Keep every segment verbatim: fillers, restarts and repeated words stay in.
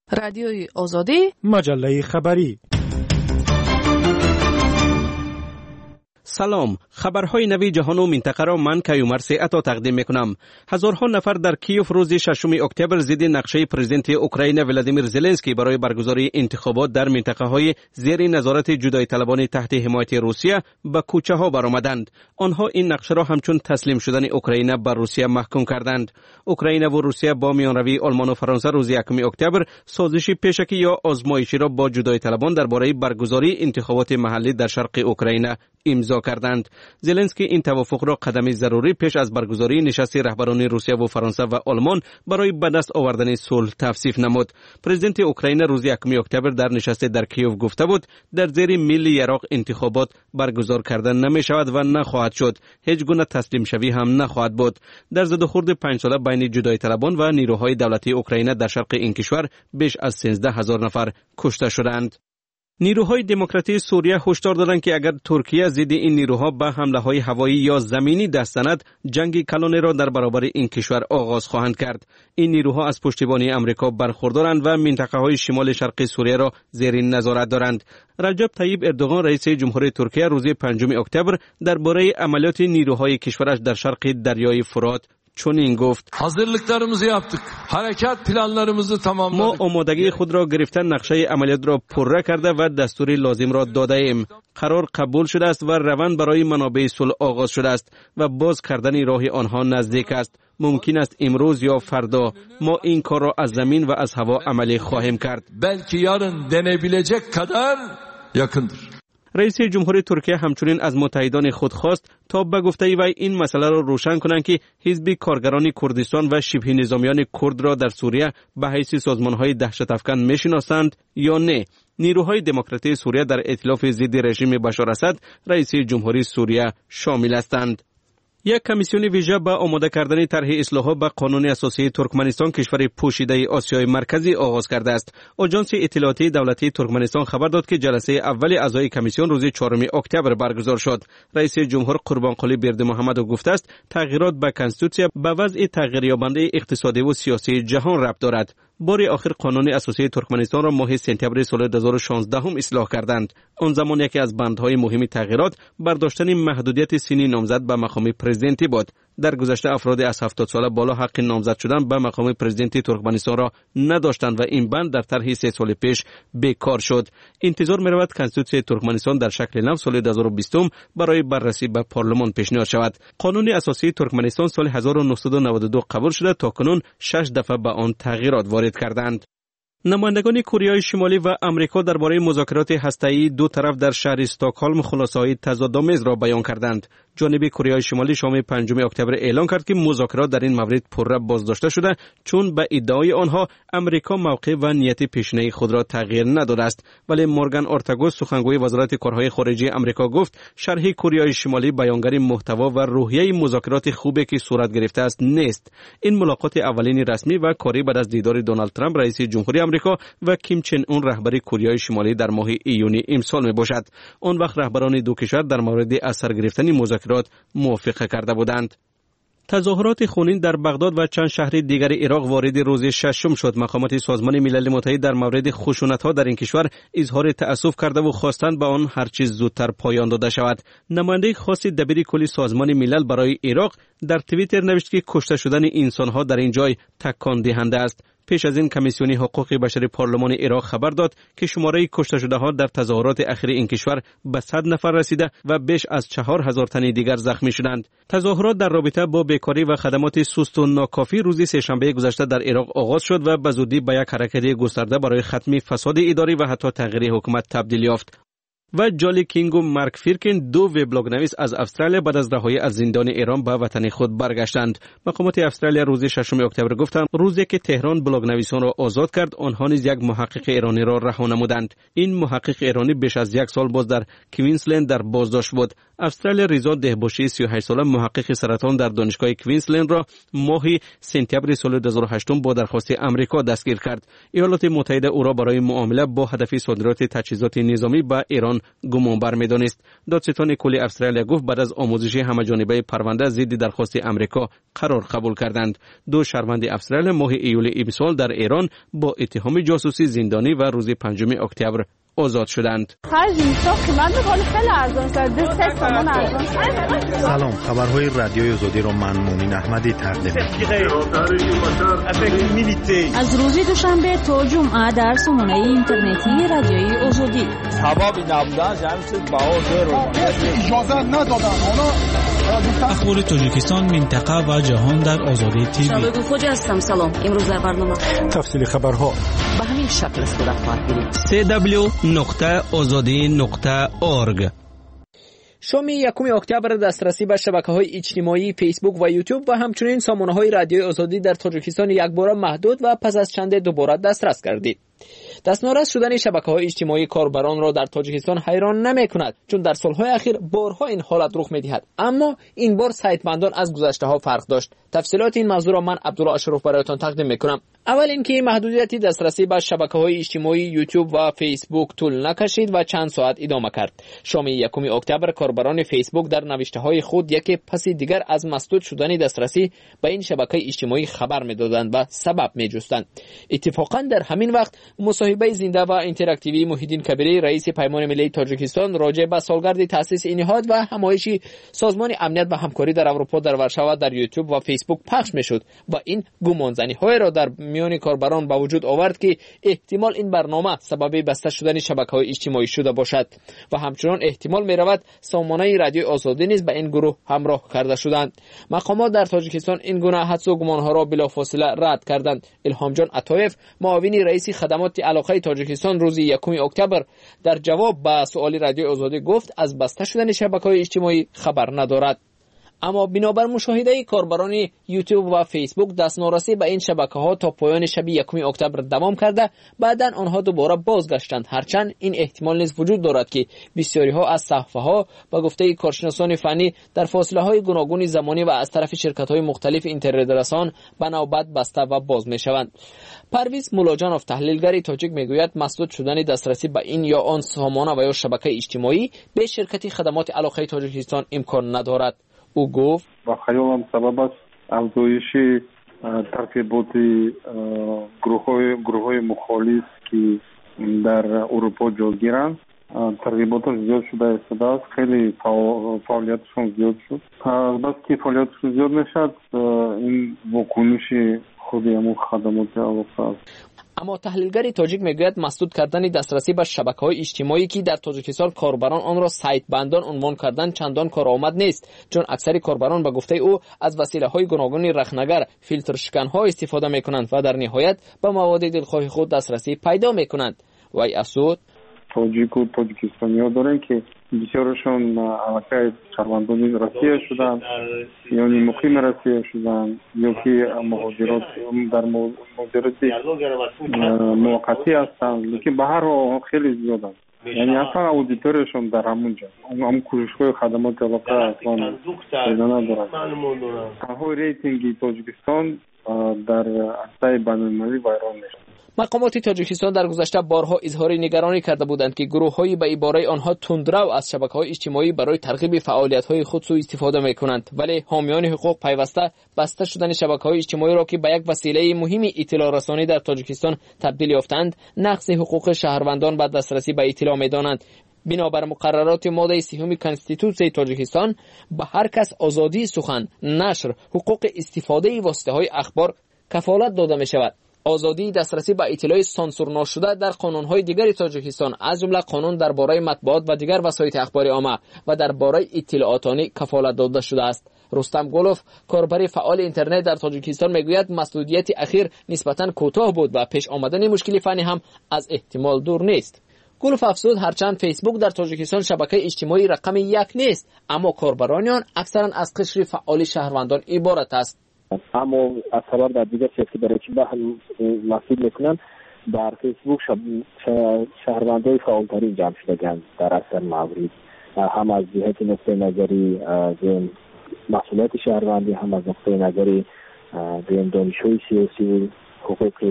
رادیوی آزادی، مجله خبری. سلام، خبرهای نوی جهان و منطقه را من کیومرث عطا تقدیم میکنم. هزارها نفر در کیف روز ششم اکتبر ضد نقشه پرزیدنت اوکراین ولادیمیر زلنسکی برای برگزاری انتخابات در منطقه های زیر نظارت جدایی طلبان تحت حمایت روسیه به کوچه ها برآمدند. آنها این نقشه را همچون تسلیم شدن اوکراین به روسیه محکوم کردند. اوکراین و روسیه با میانروی آلمان و فرانسه روز یکم اکتبر سازش پیشکی یا آزمایشی را با جدایی طلبان درباره برگزاری انتخابات محلی در شرق اوکراین امضا کردند. زلنسکی این توافق را قدمی ضروری پیش از برگزاری نشست رهبران روسیه و فرانسه و آلمان برای به دست آوردن صلح توصیف نمود. پرزیدنت اوکراین روز یکم اکتبر در نشست در کیف گفته بود در زیر ملی عراق انتخابات برگزار کردن نمی شود و نخواهد شد. هیچ گونه تسلیم شوی هم نخواهد بود. در زد و خورد پنج ساله بین جدایی طلبان و نیروهای دولتی اوکراین در شرق این کشور بیش از سیزده هزار نفر کشته شدند. نیروهای دموکراتی سوریه هشدار دادند که اگر ترکیه ضد این نیروها به حمله‌های هوایی یا زمینی دست زند، جنگ کلانه را در برابر این کشور آغاز خواهند کرد. این نیروها از پشتیبانی آمریکا برخوردارند و منطقه‌های شمال شرقی سوریه را زیر نظارت دارند. رجب طیب اردوغان رئیس جمهوری ترکیه روز پنجم اکتبر درباره عملیات نیروهای کشورش در شرق دریای فرات چنین گفت: hazırlıklarımızı yaptık. Harekat planlarımızı tamamladık. ما آمادگی خود را گرفتن نقشه عملیات را پره کرده و دستور لازم را داده ایم. قرار قبول شده است و روند برای منابع صلح آغاز شده است و باز کردن راه آنها نزدیک است. ممکن است امروز یا فردا ما این کار را از زمین و از هوا عملی خواهیم کرد. belki yarın denebilecek kadar yakındır. رئیس جمهوری ترکیه همچنین از متحدان خود خواست تا به گفته وی این مسئله را روشن کنند که حزب کارگران کردستان و شبه نظامیان کرد را در سوریه به حیث سازمان‌های دهشت افکن می‌شناسند یا نه. نیروهای دموکراتی سوریه در ائتلاف ضد رژیم بشار اسد رئیس جمهوری سوریه شامل هستند. یک کمیسیون ویژه با آماده کردن طرح اصلاحات به قانون اساسی ترکمنستان کشور پوشیده آسیای مرکزی آغاز کرده است. آژانس اطلاعاتی دولتی ترکمنستان خبر داد که جلسه اول اعضای کمیسیون روز چهارم اکتبر برگزار شد. رئیس جمهور قربانقلی بردمحمدو گفته است تغییرات به کنستیتوسیا به وضع تغییریابنده اقتصادی و سیاسی جهان ربط دارد. بار آخر قانون اساسی ترکمنستان را ماه سپتامبر سال دو هزار و شانزده هم اصلاح کردند. آن زمان یکی از بندهای مهم تغییرات برداشتن محدودیت سنی نامزد به مقام پرزیدنتی بود. در گذشته افراد از هفتاد ساله بالا حق نامزد شدن به مقام پرزیدنتی ترکمنستان را نداشتند و این بند در طرح سه سال پیش بیکار شد. انتظار می رود کنستیتوسیون ترکمنستان در شکل نو سال دو هزار و بیست برای بررسی به پارلمان پیشنهاد شود. قانون اساسی ترکمنستان سال هزار و نهصد و نود و دو قبول شده تا کنون شش دفعه به آن تغییرات وارد کردند. نمایندگان کره شمالی و آمریکا درباره مذاکرات هسته‌ای دو طرف در شهر استکهلم خلاصه‌های تضادآمیز را بیان کردند. جانب کره شمالی شام پنجم اکتبر اعلام کرد که مذاکرات در این مورد پرره بازداشته شده چون به ادعای آنها آمریکا موقع و نیت پیشینه خود را تغییر نداده است. ولی مورگان اورتاگوس سخنگوی وزارت کارهای خارجه آمریکا گفت شرح کره شمالی بیانگر محتوا و روحیه مذاکرات خوبی که صورت گرفته است نیست. این ملاقات اولین رسمی و کاری بعد از دیدار دونالد ترامپ رئیس جمهوری آمریکا و کیم چن اون رهبر کره شمالی در ماه ایونی امسال می باشد. آن وقت رهبران دو کشور در مورد اثر گرفتن مذاکرات موافقه کرده بودند. تظاهرات خونین در بغداد و چند شهر دیگر عراق وارد روز ششم شد. مقامات سازمان ملل متحد در مورد خشونت‌ها در این کشور اظهار تأسف کرده و خواستند به آن هر چیز زودتر پایان داده شود. نماینده خاص دبیر کل سازمان ملل برای عراق در توییتر نوشت که کشته شدن انسان‌ها در این جای تکان دهنده است. پیش از این کمیسیون حقوق بشر پارلمان عراق خبر داد که شماره کشته شده ها در تظاهرات اخیر این کشور به صد نفر رسیده و بیش از چهار هزار تن دیگر زخمی شدند. تظاهرات در رابطه با بیکاری و خدمات سست و ناکافی روز سه‌شنبه گذشته در عراق آغاز شد و به زودی به یک حرکت گسترده برای ختم فساد اداری و حتی تغییر حکومت تبدیل یافت. و جالی کینگ و مارک فیرکن دو وبلاگ نویس از استرالیا بعد از رهایی از زندان ایران به وطن خود برگشتند. مقامات استرالیا روز ششم اکتبر گفتند روزی که تهران بلاگ نویسان را آزاد کرد آنها نیز یک محقق ایرانی را رها نمودند. این محقق ایرانی بیش از یک سال باز در کوینزلند در بازداشت بود. استرالیا ریزا دهباشی سی و هشت ساله محقق سرطان در دانشگاه کوینزلند را ماه سپتامبر سال دو هزار و هشت با درخواست آمریکا دستگیر کرد. ایالات متحده او را برای معامله با هدف صادرات تجهیزات نظامی به ایران آن گمانبر می‌دانست. دادستان کلی استرالیا گفت بعد از آموزش همه‌جانبه پرونده ضد درخواست امریکا قرار قبول کردند. دو شهروند استرالیا ماه ایول امسال در ایران با اتهام جاسوسی زندانی و روز پنجم اکتبر آزاد شدند. سلام، خبرهای رادیوی آزادی را من مومن احمدی تقدیم می‌کنم. از روز دوشنبه تا جمعه در سامانه اینترنتی رادیوی آزادی. سبب نبودن جمعیت باور اجازه ندادن. اخبار تاجیکستان، منطقه و جهان در آزادی تیوی. شبکه خوجا هستم. سلام. امروز در برنامه تفصیل خبرها به همین شکل صورت خواهد گرفت. سی دبلیو نقطه آزادی نقطه اورگ. شام یکم اکتبر دسترسی به شبکه‌های اجتماعی فیسبوک و یوتیوب و همچنین سامانه‌های رادیوی آزادی در تاجیکستان یکباره محدود و پس از چند دوباره دسترس گردید. دستنارس شدن شبکه‌های اجتماعی کاربران را در تاجیکستان حیران نمی‌کند، چون در سال‌های اخیر بارها این حالت رخ می‌دهد، اما این بار سایتمندان از گذشته‌ها فرق داشت. تفصیلات این موضوع را من عبدالله اشرف برایتان تقدیم می‌کنم. اول اینکه محدودیت دسترسی به شبکه‌های اجتماعی یوتیوب و فیسبوک طول نکشید و چند ساعت ادامه کرد. شام یکم اکتبر کاربران فیسبوک در نوشته‌های خود یکی پس دیگر از مسدود شدن دسترسی به این شبکه اجتماعی خبر می‌دادند و سبب می‌جستند. اتفاقاً در همین وقت مصاحبه زنده و اینتراکتیوی محیدین کبیری رئیس پیمان ملی تاجیکستان راجع به سالگرد تأسیس این نهاد و همایش سازمان امنیت و همکاری در اروپا در ورشو در یوتیوب و فیسبوک پخش می‌شد و این گمانزنی‌های را در میان کاربران به وجود آورد که احتمال این برنامه سبب بسته شدن شبکه‌های اجتماعی شده باشد و همچنان احتمال می‌رود سامانه رادیوی آزادی نیز به این گروه همراه کرده شدند. مقامات در تاجیکستان این گونه حدس و گمان‌ها را بلافاصله رد کردند. الهام جان عطایف، معاون رئیس خدمات علاقه تاجیکستان، روز یکم اکتبر در جواب به سوال رادیوی آزادی گفت از بسته شدن شبکه‌های اجتماعی خبر ندارد. اما بنابر مشاهده کاربران یوتیوب و فیسبوک دسترسی به این شبکه‌ها تا پایان شب یکم اکتبر دوام کرده، بعداً آنها دوباره بازگشتند، هرچند این احتمال نیز وجود دارد که بسیاری‌ها از صفحه‌ها با گفته کارشناسان فنی در فاصله‌های گوناگون زمانی و از طرف شرکت‌های مختلف اینترنت رسان به نوبت بسته و باز می‌شوند. پرویز مولاجانوف، تحلیلگر تاجیک، میگوید مسدود شدن دسترسی به این یا آن سامانه و یا شبکه اجتماعی به شرکت خدمات علاقه تاجیکستان امکان ندارد. او گفت و خیالم سبب است افزایش ترتیبات گروه‌های گروه‌های مخالف که در اروپا جاگیرند. ترغیبات زیاد شده است، خیلی فعالیتشون زیاد شد. بس که فعالیتشون زیاد نشد، این واکنش خود همون خدمات علاقه است. اما تحلیلگر تاجیک میگوید مسدود کردن دسترسی به شبکه‌های اجتماعی که در تاجیکستان کاربران آن را سایت بندان عنوان کردن چندان کارآمد نیست، چون اکثر کاربران به گفته او از وسیله‌های گوناگون رخنگر، فیلتر شکن‌ها استفاده می‌کنند و در نهایت به مواد دلخواه خود دسترسی پیدا می‌کنند. وی افزود تاجیک و تاجیکستانی‌ها دارن که بسیارشون علاقه شهروندان روسیه شدن، یعنی مقیم روسیه شدن، یا که مهاجرات در مهاجرت موقتی هستن، لیکن به هر حال خیلی زیادن. یعنی اصلا اودیتورشون در همونجا هم کوشش‌های خدمات علاقه اصلا پیدا ندارن. تنها ریتینگ تاجیکستان در عرصه بین‌المللی ویران میشه. مقامات تاجیکستان در گذشته بارها اظهار نگرانی کرده بودند که گروه‌هایی به عباره آنها تندرو از شبکه‌های اجتماعی برای ترغیب فعالیت‌های خود سوء استفاده می‌کنند، ولی حامیان حقوق پیوسته بسته شدن شبکه‌های اجتماعی را که به یک وسیله مهم اطلاع رسانی در تاجیکستان تبدیل یافتند، نقض حقوق شهروندان به دسترسی به اطلاع می‌دانند. بنابر مقررات ماده سیوم کنستیتوسیون تاجیکستان به هر کس آزادی سخن، نشر، حقوق استفاده واسطه‌های اخبار کفالت داده می‌شود. آزادی دسترسی به اطلاع سانسور نشده در قانون‌های دیگر تاجیکستان از جمله قانون درباره مطبوعات و دیگر وسایل اخباری عامه و درباره اطلاعات آنی کفالت داده شده است. رستم گلوف، کاربر فعال اینترنت در تاجیکستان، میگوید مسدودیت اخیر نسبتاً کوتاه بود و پیش آمدن مشکل فنی هم از احتمال دور نیست. گلوف افزود هرچند فیسبوک در تاجیکستان شبکه اجتماعی رقم یک نیست، اما کاربران آن اکثرا از قشر فعال شهروندان عبارت است. اما از خبر در دیگر شرکت برای چی محصول میکنن در فیسبوک شهروندای فعالترین جمع شدگند در اکثر موارد، هم از جهت نقطه نظری مسئولیت شهروندی، هم از نقطه نظری دانشجوی سیاسی و حقوق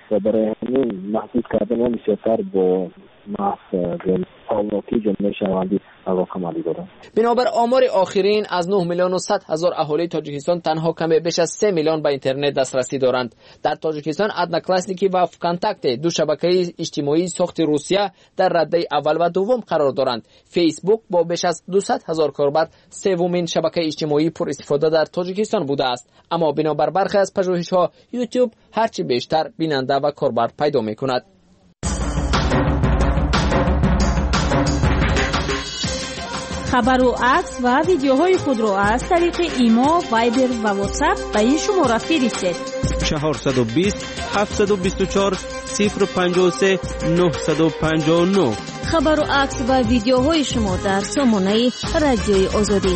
و برای همین محدود کردن و بسیارتر با محض فعالیتی جمعیت شهروندی علاقه مندی دارند. بنابر آمار آخرین از نه میلیون و صد هزار اهالی تاجیکستان تنها کم بیش از سه میلیون به اینترنت دسترسی دارند. در تاجیکستان ادناکلاسنیکی و کانتاکت دو شبکه اجتماعی ساخت روسیه در رده اول و دوم قرار دارند. فیسبوک با بیش از دویست هزار کاربر سومین شبکه اجتماعی پر استفاده در تاجیکستان بوده است. اما بنابر برخی از پژوهش‌ها یوتیوب هرچی بیشتر بیننده و کاربر پیدا می‌کند. خبر و عکس و ویدیوهای خود را از طریق ایما، وایبر و واتساپ به این شماره فرستید: چهارصد و بیست هفتصد و بیست و چهار صفر پنجاه و سه نهصد و پنجاه و نه. خبر و عکس و ویدیوهای شما در سامانه رادیوی آزادی.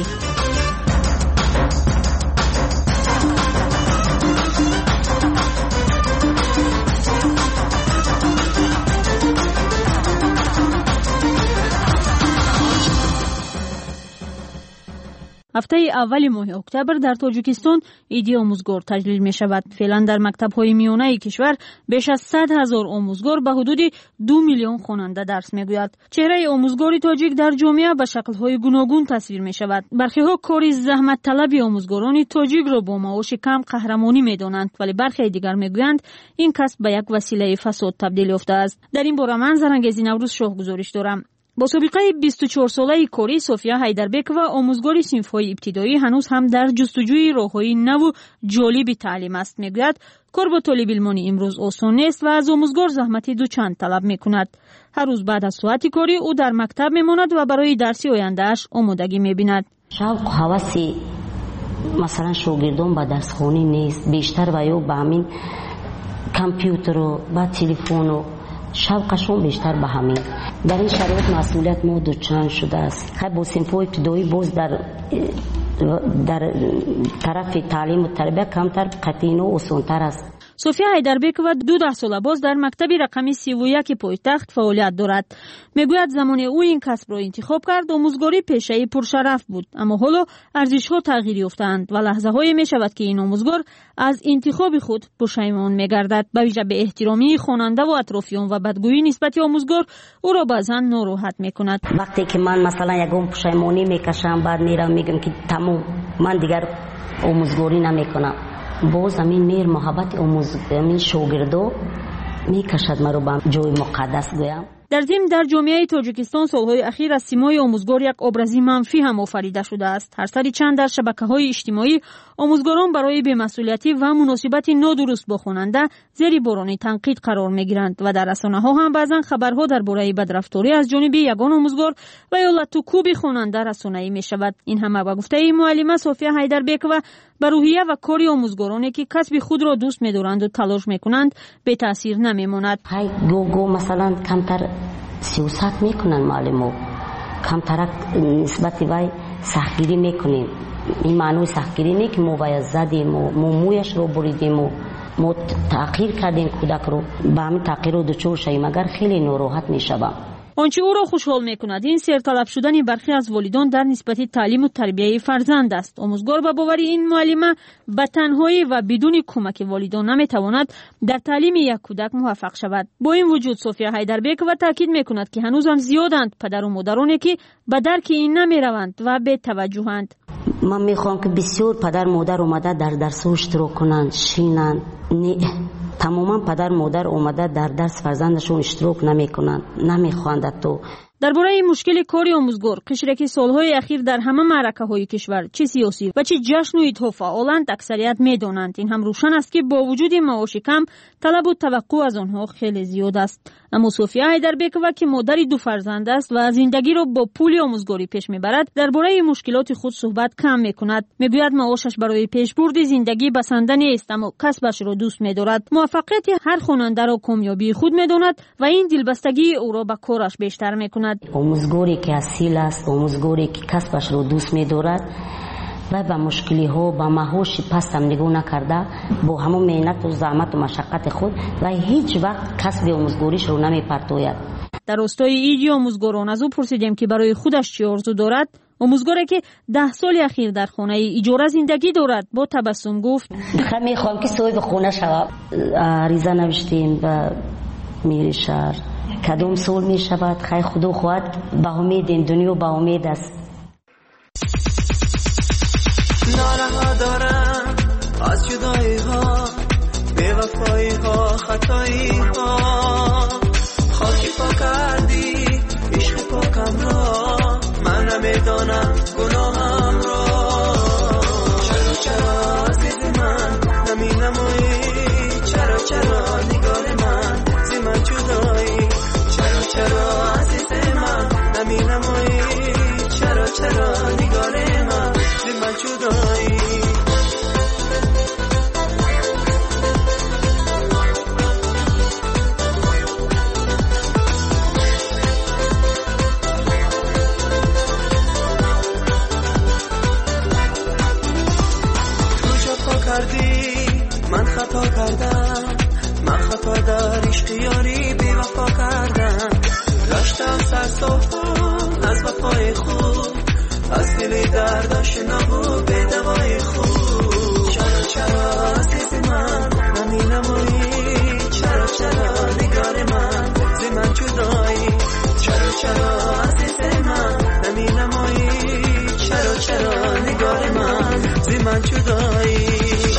هفته اول ماه اکتبر در تاجیکستان عید آموزگار تجلیل می شود. فعلا در مکتب‌های میانه کشور بیش از صد هزار آموزگار به حدود دو میلیون خواننده درس می‌گوید. چهره آموزگاری تاجیک در جامعه به شکل‌های گوناگون تصویر می شود. برخی‌ها کاری زحمت طلب آموزگاران تاجیک را با معاش کم قهرمانی می‌دانند، ولی برخی دیگر می‌گویند این کسب به یک وسیله فساد تبدیل یافته است. در این باره من زرنگزی نوروز شاه گزارش دارم. با سابقه بیست و چهار ساله کاری، صوفیا حیدربک و آموزگار صنف‌های ابتدایی هنوز هم در جستجوی راه‌های نو و جالب تعلیم است. میگوید کار با طالب علمانی امروز آسان نیست و از آموزگار زحمتی دوچند طلب میکند. هر روز بعد از ساعت کاری او در مکتب میماند و برای درس آینده‌اش آمادگی میبیند. شوق و هوس مثلا شاگردان به درس خوانی نیست، بیشتر و یا به همین کامپیوتر و با تلفن و شوقشون بیشتر به همین. در این شرایط مسئولیت ما دوچند شده است. خب با صنف‌های ابتدایی باز در در طرف تعلیم و تربیت کمتر قطعی و آسان‌تر است. صوفیا حیدربک و دو ده ساله باز در مکتب رقمی سی و یک پایتخت فعالیت دارد. میگوید زمان او این کسب را انتخاب کرد آموزگاری پیشه‌ای پرشرف بود، اما حالا ارزش‌ها تغییر یافتند و لحظه‌هایی می‌شود که این آموزگار از انتخاب خود پشیمان می‌گردد. به ویژه به احترامی خواننده و اطرافیان و بدگویی نسبت آموزگار او را بعضاً ناراحت می‌کند. وقتی که من مثلا یگام پشیمانی می‌کشم بعد میرم میگم که تمام من دیگر آموزگاری نمی‌کنم، باز همین میر محبت آموزگاری شاگردو میکشد مرا به جای مقدس گویم. در ضمن در جامعه تاجیکستان سالهای اخیر از سیمای آموزگار یک ابرازی منفی هم آفریده شده است. هر سری چند در شبکه‌های اجتماعی آموزگاران برای بی‌مسئولیتی و مناسبت نادرست با خواننده زیر باران تنقید قرار می‌گیرند و در رسانه‌ها هم بعضن خبرها درباره بدرفتاری از جانب یگان آموزگار و یا لطوکوب خواننده رسانه‌ای می‌شود. این همه به گفته معلمه صوفیا حیدربک و بر روحیه و کاری آموزگارانی که کسب خود را دوست می‌دارند و تلاش می‌کنند به تاثیر نمی‌ماند. های گو گو مثلا کمتر سیاست میکنن معلمو، کمتر نسبت وای سختگیری میکنیم. این معنی سختگیری نه که ما باید زدیم و مویش رو بریدیم و ما تغییر کردیم کودک رو، با همین تغییر رو دچار شویم مگر خیلی ناراحت میشوم. آنچه او را خوشحال میکند این سرطلب شدن برخی از والدان در نسبت تعلیم و تربیت فرزند است. آموزگار به باور این معلمه به تنهایی و بدون کمک والدان نمیتواند در تعلیم یک کودک موفق شود. با این وجود صوفیا حیدربک و تاکید میکند که هنوز هم زیادند پدر و مادرانی که به درک این نمیروند و به توجهند. من میخوام که بسیار پدر مادر اومده در درس اشتراک کنند، شینند. نه تماما پدر مادر اومده در درس فرزندشون اشتراک نمیکنند، نمیخواند. تو درباره این مشکل کاری آموزگار قشرکی سالهای اخیر در همه معرکه‌های کشور چه سیاسی و چه جشن و عیدها فعالند اکثریت میدانند. این هم روشن است که با وجود معاش کم طلب و توقع از آنها خیلی زیاد است. اما صوفیا حیدربک و که مادر دو فرزند است و زندگی را با پول آموزگاری پیش میبرد درباره مشکلات خود صحبت کم میکند. میگوید معاشش برای پیشبرد زندگی بسنده نیست اما کسبش را دوست میدارد. موفقیت هر خواننده را کامیابی خود میداند و این دلبستگی او را به کارش بیشتر میکند. آموزگاری که اصیل است، آموزگاری که کسبش را دوست میدارد و با مشکلی ها با معاش پست هم نگاه نکرده با همون مهنت و زحمت و مشقت خود و هیچ وقت کسب آموزگاریش رو نمیپرتوید. در راستای ایدی آموزگاران از او پرسیدیم که برای خودش چه آرزو دارد. آموزگاری که ده سال اخیر در خانه اجاره زندگی دارد با تبسم گفت خب میخوام که صاحب خونه شوم. عریضه نوشتیم به میر شهر کدوم سال می شود خیر خدا خواهد به امید این دنیا به امید است. نارها دارم از جدایی ها بے وفایی ها خطایی ها خاکی پا کردی عشق پاکم را من نمیدانم گناهم را چرا چرا عزیز من نمی نمایی چرا چرا نگاه من زی من جدایی چرا چرا عزیز من نمی نمایی چرا چرا نگاه من زی من جدایی من خطا کردم من خطا در عشق یاری بی وفا کردم داشتم سرساختم از وفای خوب از دل درداش نبود به دوای خوب چرا چرا عزیز من نمی نمایی چرا چرا نگار من زی من جدایی چرا چرا عزیز من نمی نمایی چرا چرا نگار من زی من جدایی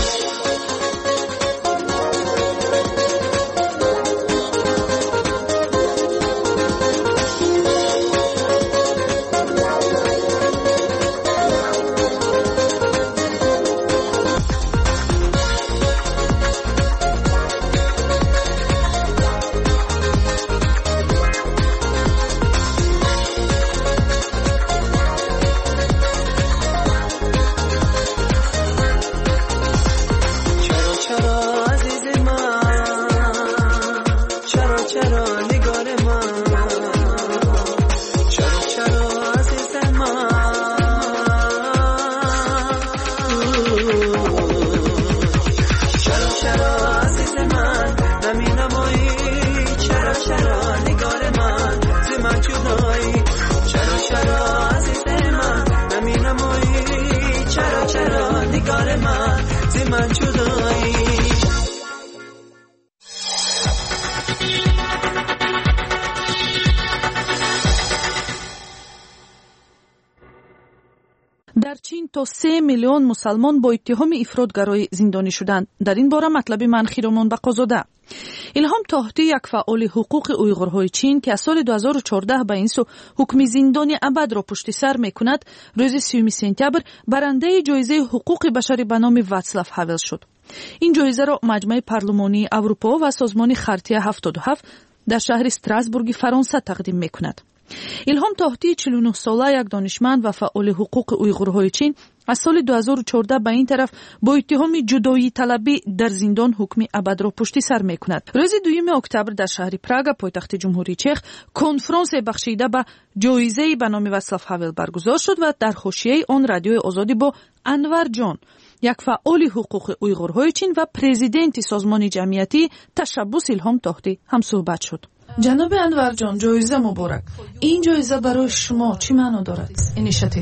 در چین تا سه میلیون مسلمان با اتهام افراطگرایی زندانی شدند. در این باره مطلب من خیرمان بقازاده. الهام طاهطی یک فعال حقوق اویغورهای چین که از سال دو هزار و چهارده به این سو حکم زندان ابد را پشت سر میکند، روز سیوم سپتامبر برنده جایزه حقوق بشری به نام واتسلاف هاول شد. این جایزه را مجمع پارلمانی اروپا و سازمان خرطی هفتاد و هفت در شهر استراسبورگ فرانسه تقدیم میکند. الهام طاهطی چهل و نه ساله یک دانشمند و فعال حقوق اویغورهای چین از سال دو هزار و چهارده به این طرف با اتهام جدایی طلبی در زندان حکم ابد را پشت سر میکند. روز دوم اکتبر در شهر پراگ پایتخت جمهوری چک کنفرانس بخشیده به جایزه به نام واتسلاف هاول برگزار شد و در حاشیه آن رادیوی آزادی با انور جان، یک فعال حقوق اویغورهای چین و پرزیدنت سازمان جمعیتی تشبث الهام طاهطی هم صحبت شد. جناب انور جان، جایزه مبارک. این جایزه برای شما چی معنا دارد؟ اینیشیتیو.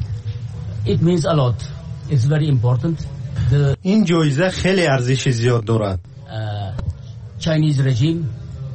It means a lot. It's very important. The این جایزه خیلی ارزش زیاد دارد. uh, Chinese regime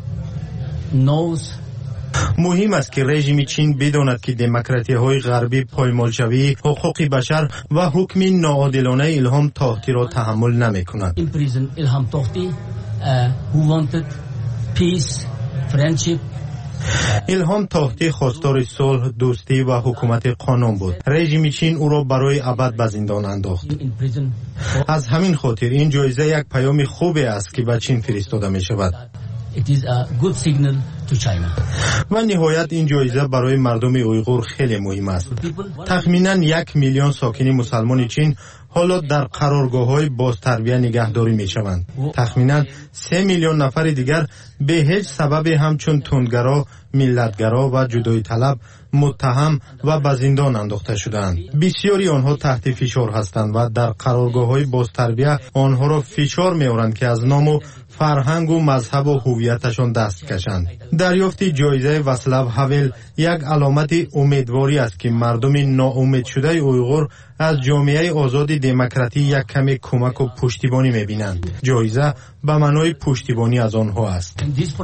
knows مهم است که رژیم چین بداند که دموکراسی غربی پایمالشوی حقوق بشر و حکم ناعادلانه الهام طاهطی را تحمل نمی‌کند. Imprison Ilham Tohti uh, who wanted peace, friendship. الهام طاهطی خواستار صلح، دوستی و حکومت قانون بود. رژیم چین او را برای ابد به زندان انداخت. از همین خاطر این جایزه یک پیام خوبی است که به چین فرستاده می شود. It is a good signal to China. و نهایت این جایزه برای مردم اویغور خیلی مهم است. تخمینا یک میلیون ساکن مسلمان چین حالا در قرارگاه‌های بازتربیه نگهداری می‌شوند. تخمینا سه میلیون نفر دیگر به هیچ سبب همچون تندگرا، ملتگرا و جدایی طلب متهم و به زندان انداخته شدند. بسیاری آنها تحت فشار هستند و در قرارگاه‌های بازتربیه آنها را فشار می‌آورند که از نام و فرهنگ و مذهب و هویتشان دست کشند. دریافت جایزه واسلاو هاول یک علامت امیدواری است که مردم ناامید شده اویغور از جامعه آزاد دموکراتی یک کمی کمک و پشتیبانی می‌بینند. جایزه به معنای پشتیبانی از آنها است.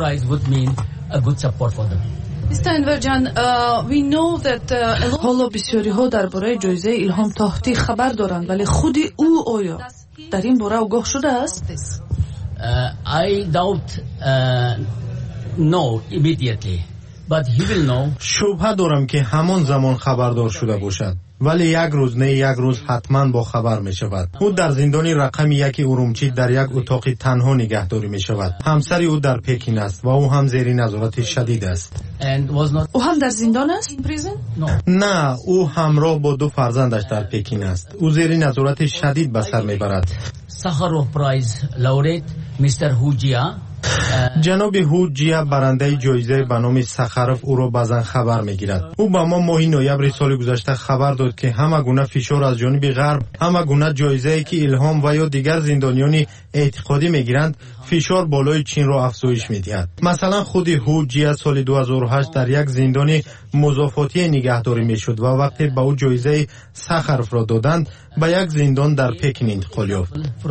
حالا بسیاری ها درباره جایزه ایلهام طاهطی خبر دارند، ولی خود او آیا در این باره آگاه شده است؟ I doubt uh, no immediately, but he will know. شبهه دارم که همان زمان خبردار شده باشد، ولی یک روز نه یک روز حتما با خبر می شود. او در زندان رقم یک ارومچی در یک اتاق تنها نگهداری می شود. همسر او در پکین است و او هم زیر نظارت شدید است. او هم در زندان است؟ نه، او همراه با دو فرزندش در پکین است. او زیر نظارت شدید به سر می برد. Sakharov Prize laureate Mister Hujia جناب هوجیا برنده جایزه به نام سخروف او را بعضا خبر میگیرد. او به ما ماه نوامبر سال گذشته خبر داد که همه گونه فشار از جانب غرب، همه گونه جایزه‌ای که ایلهام و یا دیگر زندانیان اعتقادی میگیرند فشار بالای چین را افزایش میدهد. مثلا خود هوجیا سال دو هزار و هشت در یک زندان مضافاتی نگهداری میشد و وقتی به او جایزه سخروف را دادند به یک زندان در پکین انتقال یافت.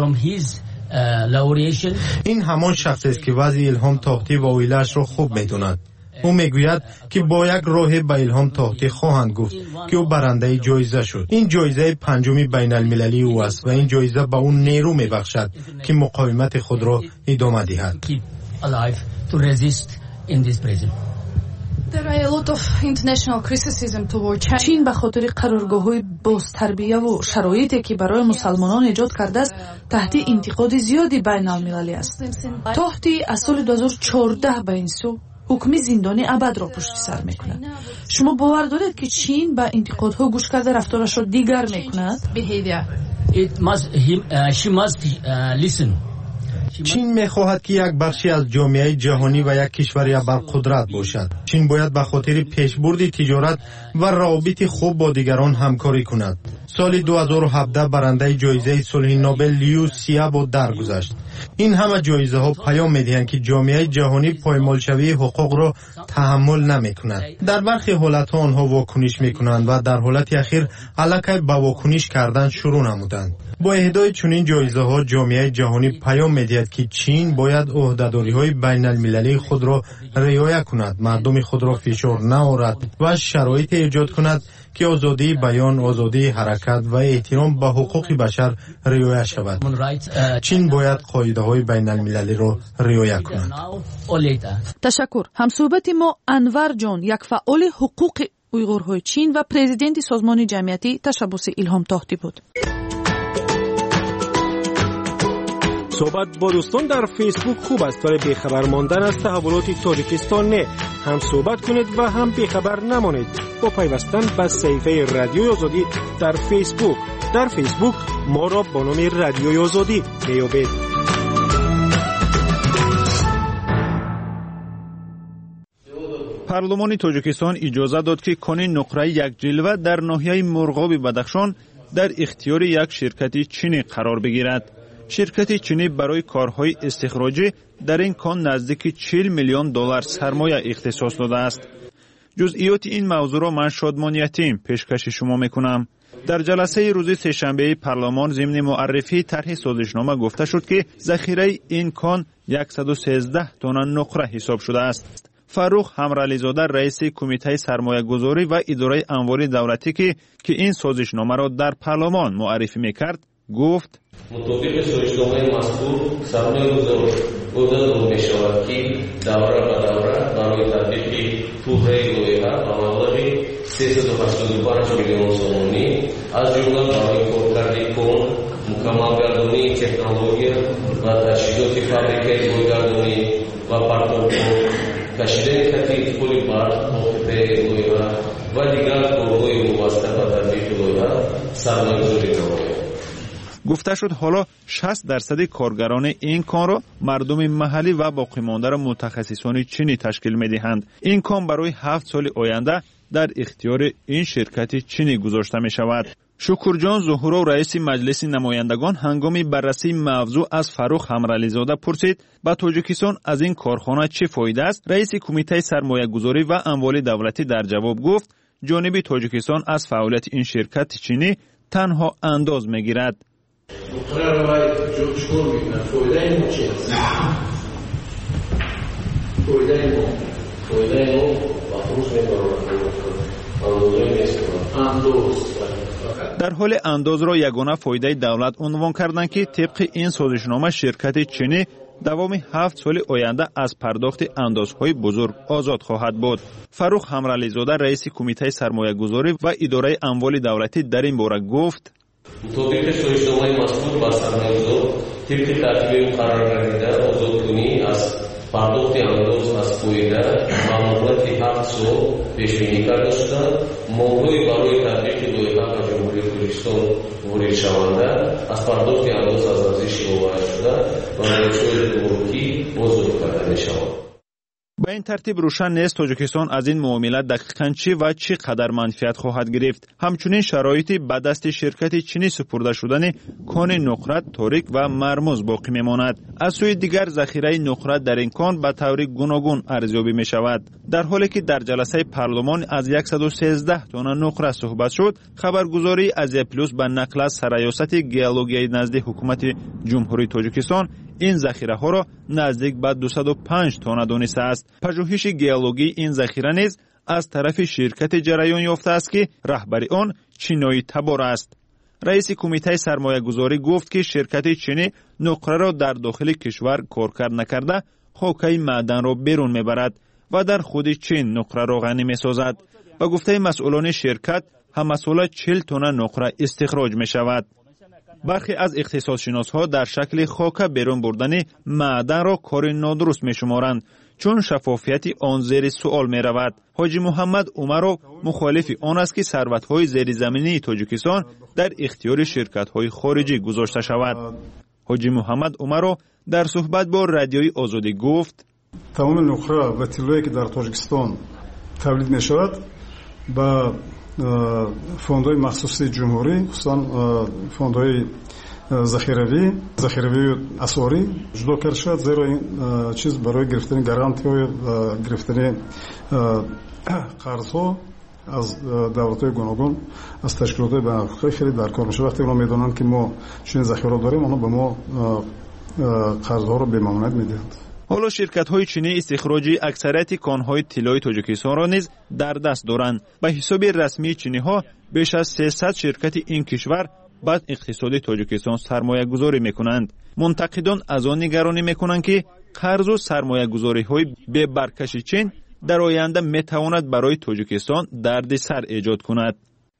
این همان شخص است که وضع ایلهام طاهطی و اویلش را خوب میدوند. او میگوید که با یک راه به ایلهام طاهطی خواهند گفت که او برنده جایزه شد. این جایزه پنجمی بین المللی او است و این جایزه به اون نیرو میبخشد که مقاومت خود را ادامه دهد. چین به خاطر قرارگاه‌های بازتربیه و شرایطی که برای مسلمانان ایجاد کرده است تحت انتقاد زیادی بین المللی است. طاهطی از سال دو هزار و چهارده به این سو حکم زندانی ابد را پشت سر میکند. شما باور دارید که چین به انتقادها گوش کرده رفتارش را دیگر میکند؟ چین میخواهد که یک بخشی از جامعه جهانی و یک کشور ابرقدرت باشد. چین باید به خاطر پیشبرد تجارت و روابط خوب با دیگران همکاری کند. سال دو هزار و هفده برنده جایزه صلح نوبل لیو سیابو درگذشت. این همه جایزه ها پیام میدهند که جامعه جهانی پایمالشوی حقوق را تحمل نمیکند. در برخی حالت ها آنها واکنش میکنند و در حالت اخیر علاقه به واکنش کردن شروع نمودند. با اهدای چنین جایزه ها جامعه جهانی پیام میدهد که چین باید عهدهداری های بین المللی خود را رعایت کند، مردم خود را فشار نآورد و شرایط ایجاد کند که آزادی بیان، آزادی حرکت و احترام به حقوق بشر رعایت شود. چین باید قاعده های بین المللی را رعایت کند. تشکر. همصحبت ما انور جان، یک فعال حقوق اویغورهای چین و پرزیدنت سازمان جمعیتی تشبث ایلهام طاهطی بود. صحبت با دوستان در فیسبوک خوب است ولی بیخبر ماندن از تحولات تاجیکستان نه. هم صحبت کنید و هم بیخبر نمانید با پیوستن به صفحه رادیوی آزادی در فیسبوک. در فیسبوک ما را با نام رادیوی آزادی میابید. پارلمان تاجیکستان اجازه داد که کانون نقره یک جلوه در ناحیه مرغاب بدخشان در اختیار یک شرکت چینی قرار بگیرد. شرکت چینی برای کارهای استخراجی در این کان نزدیک چهل میلیون دلار سرمایه اختصاص داده است. جزئیات این موضوع را من شادمان یتیم پیشکش شما میکنم. در جلسه روز سه‌شنبه پارلمان ضمن معرفی طرح سازشنامه گفته شد که ذخیره این کان صد و سیزده تن نقره حساب شده است. فروخ همرعلیزاده رئیس کمیته سرمایه گذاری و اداره اموال دولتی که که این سازشنامه را در پارلمان معرفی میکرد گفت مطابق سازشنامه مذکور سرمایه گذار گذار میشود که دوره به دوره برای تطبیق توطئه لایحه با مبلغ سیصد و هشتاد و پنج میلیون سومی از جمله برای کارکرد کن، مکمل گردانی تکنولوژی و تجهیزات فابریکه گلگردانی و پرتاب کشیدن کتیف پول بار موقعه لایحه و دیگر کارهای وابسته به تطبیق لایحه سرمایه گذاری نماید. گفته شد حالا شصت درصد کارگران این کان را مردم محلی و باقی مانده را متخصصان چینی تشکیل می‌دهند. این کان برای هفت سال آینده در اختیار این شرکت چینی گذاشته می شود. شکرجان ظهورو رئیس مجلس نمایندگان هنگامی بررسی موضوع از فروخ همرعلیزاده پرسید با تاجیکستان از این کارخانه چه فایده است. رئیس کمیته سرمایه‌گذاری و اموال دولتی در جواب گفت جانب تاجیکستان از فعالیت این شرکت چینی تنها انداز میگیرد. در حال انداز را یگانه فایده دولت عنوان کردند که طبق این سازشنامه شرکت چینی دوام هفت سال آینده از پرداخت اندازهای بزرگ آزاد خواهد بود. فروخ همرعلیزاده رئیس کمیته سرمایه‌گذاری و اداره اموال دولتی در این باره گفت طبق سازشنامه مذکور با سرمایه‌گذار طبق ترتیب قرار گرفته آزادکنی از پرداخت انداز از فایده ماموریت هفت سال پیش بینی کرده شده. موضوعی برای تطبیق لایحه جمهوری تاجیکستان وارد شونده از پرداخت انداز از ارزش وارد شده و روش‌های گمرکی بازداشت کرده می‌شود. به این ترتیب روشن نیست تاجیکستان از این معاملات دقیقاً چی و چی قدر منفعت خواهد گرفت. همچنین شرایطی به دست شرکت چینی سپرده شدن کان نقرت تاریک و مرموز باقی میماند. از سوی دیگر ذخیره نقرت در این کان به طور گوناگون ارزیابی می شود. در حالی که در جلسه پارلمان از صد و سیزده تن نقره صحبت شد، خبرگزاری آزیا پلوس به نقل از سرریاست گئولوژی نزد حکومت جمهوری تاجیکستان این ذخیره ها را نزدیک به دویست و پنج تن دانسته است. پژوهش گئولوژی این ذخیره نیز از طرف شرکت جریان یافته است که رهبر آن چینی تبار است. رئیس کمیته سرمایه‌گذاری گفت که شرکت چینی نقره را در داخل کشور کارکرد نکرده خاکه معدن را بیرون میبرد و در خود چین نقره را غنی میسازد. با گفته مسئولان شرکت هم ساله چهل تن نقره استخراج می شود. برخی از اقتصادشناس‌ها در شکل خاکه بیرون بردن معدن را کار نادرست می شمارند چون شفافیت آن زیر سوال می رود. حاجی محمد عمرو مخالف آن است که ثروت‌های زیرزمینی تاجیکستان در اختیار شرکت‌های خارجی گذاشته شود. حاجی محمد عمرو در صحبت با رادیوی آزادی گفت تمام نقره و طلایی که در تاجیکستان تولید می شود با فوندهای مخصوصی جمهوری خصوصا فوندهای ذخیروی ذخیروی اسواری جدا کرده شد زیرا این چیز برای گرفتن گارانتی و گرفتن قرض از دولت‌های گوناگون از تشکیلات بین‌المللی خیلی در کار میشه. وقتی اونا میدونن که ما چنین ذخیره داریم اونا به ما قرض‌ها رو به ممانعت میدهند. حالا شرکت‌های چینی استخراج اکثریت کان‌های طلای تاجیکستان را نیز در دست دارند. به حساب رسمی چینی‌ها بیش از سیصد شرکت این کشور بعد اقتصاد تاجیکستان سرمایه گذاری میکنند. منتقدان از آن نگرانی میکنند که قرض و سرمایه گذاری های به برکش چین در آینده میتواند برای تاجیکستان دردسر ایجاد کند.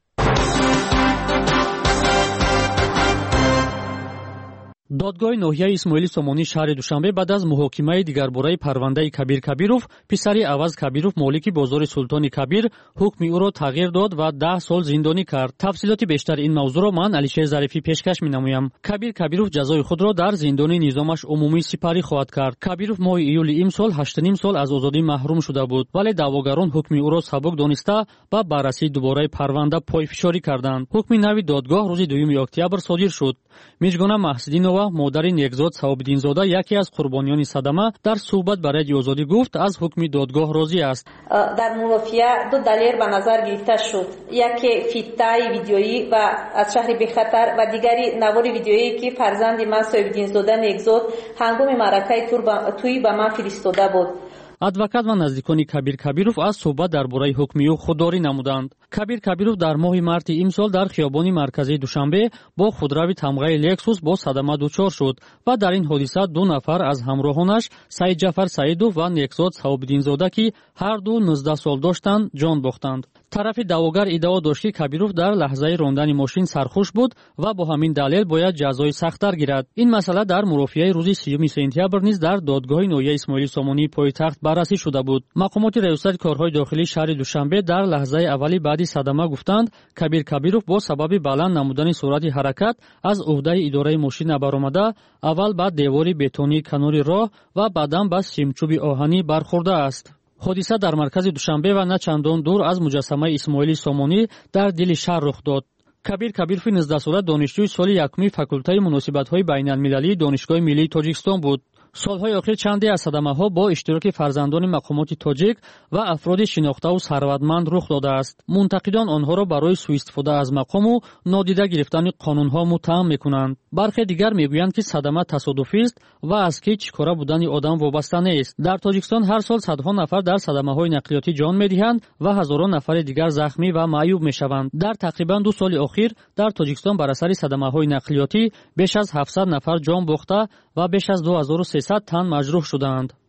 دادگاه ناحیه اسماعیلی سامانی شهر دوشنبه بعد از محاکمه دیگرباره پرونده کبیر کبیروف پسر عوض کبیروف مالک بازار سلطان کبیر حکم او را تغییر داد و ده سال زندانی کرد. تفصیلات بیشتر این موضوع را من علیشیر ظریفی پیشکش می‌نمایم. کبیر کبیروف جزای خود را در زندان نظامش عمومی سپری خواهد کرد. کبیروف ماه ایول امسال هشت و نیم سال از آزادی محروم شده بود ولی دعواگران حکم او را سبک دانسته و بررسی دوباره پرونده پایفشاری کردند. حکم نوی دادگاه روز دوم اکتبر صادر شد. میرجگانه محسودینова مادر نگزاد صاحب‌دینزاده یکی از قربانیان صدمه در صحبت با رادیو آزادی گفت از حکم دادگاه راضی است. در مولوفیا دو دلیل به نظر گرفته شد. یکی فیتای ویدیویی و از شهر بخطر و دیگری نوار ویدیویی که فرزند من صاحب‌دینزاده نگزاد هنگام معرکه توی به من فرستاده بود. ادوکات و نزدیکان کبیر کبیروف از صحبت درباره حکم او خودداری نمودند. کبیر کبیروف در ماه مارت امسال در خیابان مرکزی دوشنبه با خودروی تمغه لکسوس با صدمه دچار شد و در این حادثه دو نفر از همراهانش سعید جعفر سعیدوف و نگزاد صاحب‌دینزاده که هر دو نوزده سال داشتند جان باختند. طرف دعواگر ادعا داشت که کبیروف در لحظه راندن ماشین سرخوش بود و با همین دلیل باید جزای سخت‌تر گیرد. این مسئله در مرافعه روز سیوم سپتامبر نیز در دادگاه ناحیه اسماعیلی سامانی پایتخت بررسی شده بود. مقامات ریاست کارهای داخلی شهر دوشنبه در لحظه اولی بعدی صدمه گفتند کبیر کبیروف با سبب بلند نمودن سرعت حرکت از عهده اداره ماشین برآمده اول با دیوار بتونی کنار راه و بعداً با سیمچوب آهنی برخورده است. حادثه در مرکز دوشنبه و نه چندان دور از مجسمه اسماعیلی سامانی در دل شهر رخ داد. кабир кабиров нуздаҳ сола донишҷӯи соли якуми факултаи муносибатҳои байналмилалии донишгоҳи миллии тоҷикистон буд. солҳои охир чанде аз садамаҳо бо иштироки фарзандони мақомоти тоҷик ва афроди шинохтаву сарватманд рух додааст. мунтақидон онҳоро барои сӯистифода аз мақому нодида гирифтани қонунҳо муттаҳам мекунанд. бархе дигар мегӯянд ки садама тасодуфист ва аз ки чикора будани одам вобаста нест. дар тоҷикистон ҳар сол садҳо нафар дар садамаҳои нақлиётӣ ҷон медиҳанд ва ҳазорон нафари дигар захмӣ ва маъюб мешаванд. дар тақрибан ду соли охир дар тоҷикистон бар асари садамаҳои нақлиётӣ беш аз ҳафтсад нафар ҷон бохта ва беш аз ду ҳазору сесад тан маҷрӯҳ шуданд.